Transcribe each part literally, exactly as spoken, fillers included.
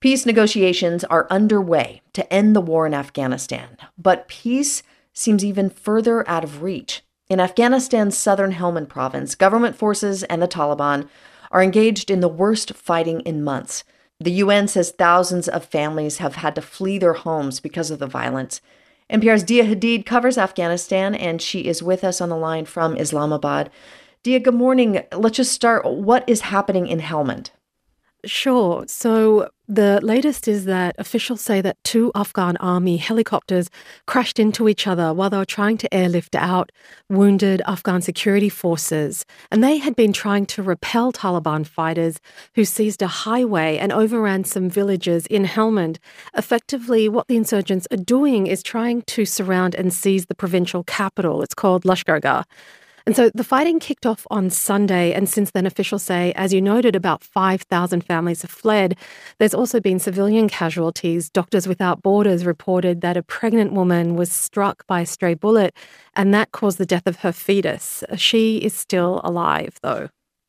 Peace negotiations are underway to end the war in Afghanistan, but peace seems even further out of reach. In Afghanistan's southern Helmand province, government forces and the Taliban are engaged in the worst fighting in months. The U N says thousands of families have had to flee their homes because of the violence. N P R's Dia Hadid covers Afghanistan, and she is with us on the line from Islamabad. Dia, good morning. Let's just start. What is happening in Helmand? Sure. So the latest is that officials say that two Afghan army helicopters crashed into each other while they were trying to airlift out wounded Afghan security forces. And they had been trying to repel Taliban fighters who seized a highway and overran some villages in Helmand. Effectively, what the insurgents are doing is trying to surround and seize the provincial capital. It's called Lashkargah. And so the fighting kicked off on Sunday, and since then officials say, as you noted, about five thousand families have fled. There's also been civilian casualties. Doctors Without Borders reported that a pregnant woman was struck by a stray bullet, and that caused the death of her fetus. She is still alive, though.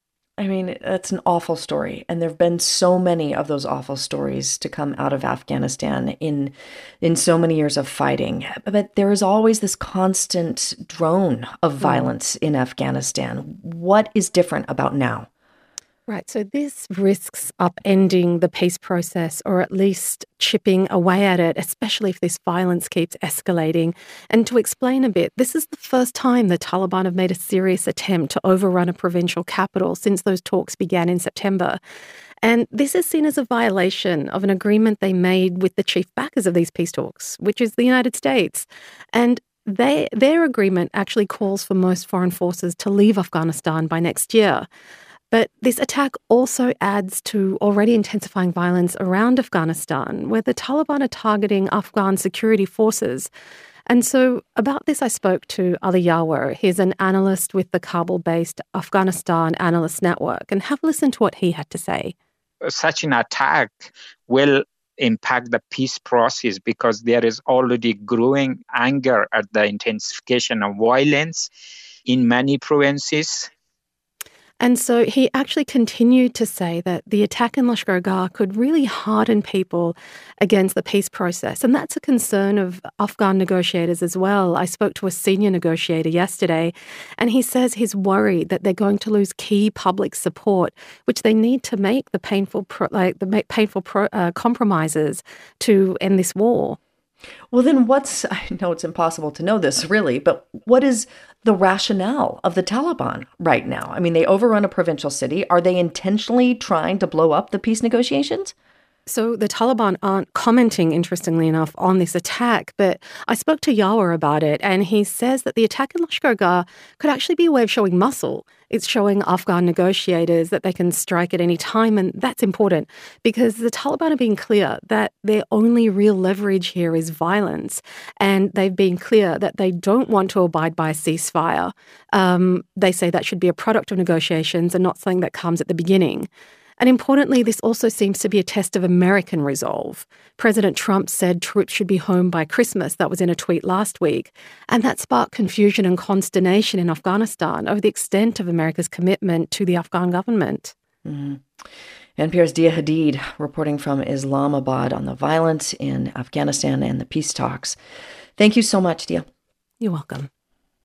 I mean, that's an awful story. And there have been so many of those awful stories to come out of Afghanistan in in so many years of fighting. But there is always this constant drone of violence in Afghanistan. What is different about now? Right, so this risks upending the peace process, or at least chipping away at it, especially if this violence keeps escalating. And to explain a bit, this is the first time the Taliban have made a serious attempt to overrun a provincial capital since those talks began in September. And this is seen as a violation of an agreement they made with the chief backers of these peace talks, which is the United States. And they, their agreement actually calls for most foreign forces to leave Afghanistan by next year. But this attack also adds to already intensifying violence around Afghanistan, where the Taliban are targeting Afghan security forces. And so about this, I spoke to Ali Yawar. He's an analyst with the Kabul-based Afghanistan Analyst Network. And have a listen to what he had to say. Such an attack will impact the peace process because there is already growing anger at the intensification of violence in many provinces. And so he actually continued to say that the attack in Lashkargah could really harden people against the peace process. And that's a concern of Afghan negotiators as well. I spoke to a senior negotiator yesterday, and he says he's worried that they're going to lose key public support, which they need to make the painful, pro- like the painful pro- uh, compromises to end this war. Well, then what's, I know it's impossible to know this really, but what is the rationale of the Taliban right now? I mean, they overrun a provincial city. Are they intentionally trying to blow up the peace negotiations? So the Taliban aren't commenting, interestingly enough, on this attack, but I spoke to Yawar about it, and he says that the attack in Lashkargah could actually be a way of showing muscle. It's showing Afghan negotiators that they can strike at any time, and that's important because the Taliban are being clear that their only real leverage here is violence, and they've been clear that they don't want to abide by a ceasefire. Um, they say that should be a product of negotiations and not something that comes at the beginning. And importantly, this also seems to be a test of American resolve. President Trump said troops should be home by Christmas. That was in a tweet last week. And that sparked confusion and consternation in Afghanistan over the extent of America's commitment to the Afghan government. Mm-hmm. N P R's Dia Hadid reporting from Islamabad on the violence in Afghanistan and the peace talks. Thank you so much, Dia. You're welcome.